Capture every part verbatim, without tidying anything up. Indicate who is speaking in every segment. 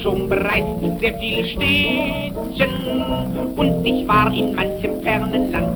Speaker 1: schon bereist sehr viele Städtchen und ich war in manchem fernen Land.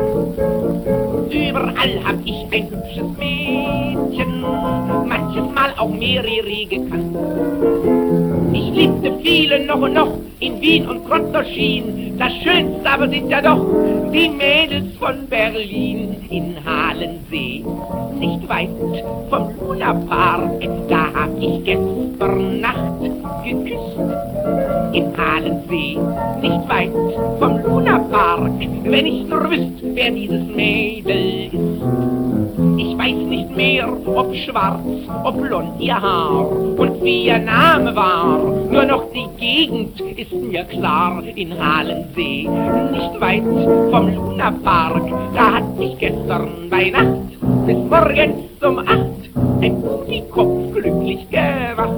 Speaker 1: Überall hab ich ein hübsches Mädchen, manches Mal auch mehrere gekannt. Ich liebte viele noch und noch in Wien und Krotoschin. Das Schönste aber sind ja doch die Mädels von Berlin. In Halensee, nicht weit vom Lunapark, da hab ich gestern Nacht geküsst. In Halensee, nicht weit vom Lunapark, wenn ich nur wüsst, wer dieses Mädel ist. Ich weiß nicht mehr, ob schwarz, ob blond ihr Haar und wie ihr Name war. Nur noch die Gegend ist mir klar. In Halensee, nicht weit vom Lunapark, da hat mich gestern bei Nacht bis morgens um acht ein Publikum glücklich gewacht.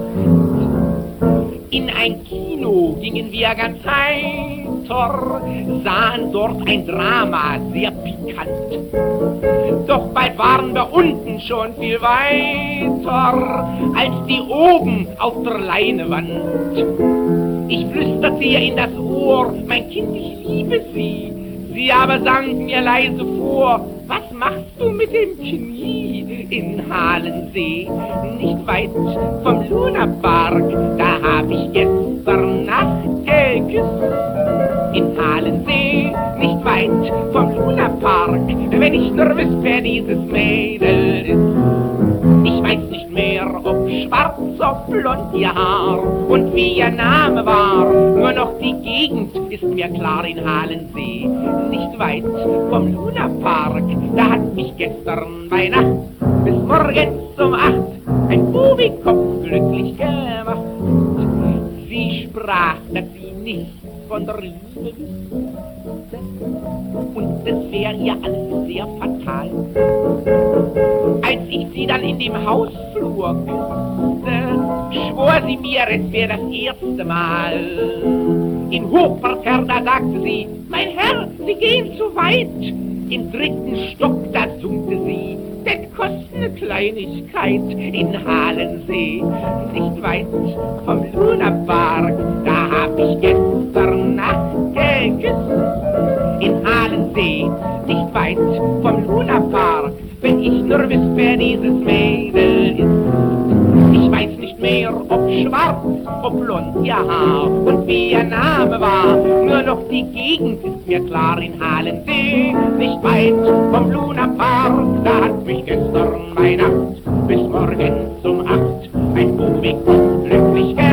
Speaker 1: In ein Kino gingen wir ganz heiter, sahen dort ein Drama, sehr pikant. Doch bald waren wir unten schon viel weiter, als die oben auf der Leinewand. Ich flüsterte ihr in das Ohr, mein Kind, ich liebe Sie. Sie aber sang mir leise vor, was machst du mit dem Knie? In Halensee, nicht weit vom Lunapark, da hab ich gestern Nacht geküsst. In Halensee, nicht weit vom Lunapark, wenn ich nur wüsste, wer dieses Mädel ist. Ich weiß nicht mehr, ob schwarz, ob blond ihr Haar und wie ihr Name war. Nur noch die Gegend ist mir klar. In Halensee, nicht weit vom Lunapark, da hat mich gestern bei Nacht bis morgens um acht ein Bubikopf glücklich gemacht. Sie sprach, dass sie nichts von der Liebe wüsste und es wäre ihr alles sehr fatal. Als ich sie dann in dem Hausflur küsste, schwor sie mir, es wäre das erste Mal. Im Hochparterre, da sagte sie, mein Herr, Sie gehen zu weit. Im dritten Stock, da summte sie, das kostet eine Kleinigkeit. In Halensee, nicht weit vom Lunapark, da hab ich gestern Nacht geküsst. In Halensee, nicht weit vom Lunapark, wenn ich nur wüsste, wer dieses Mädel ist. Ich weiß nicht mehr, ob schwarz, ob blond ihr Haar und wie ihr Name war. Nur noch die Gegend ist mir klar. In Halensee, nicht weit vom Lunapark, da hat mich gestern bei Nacht bis morgens um acht ein Bubikopf glücklich gemacht.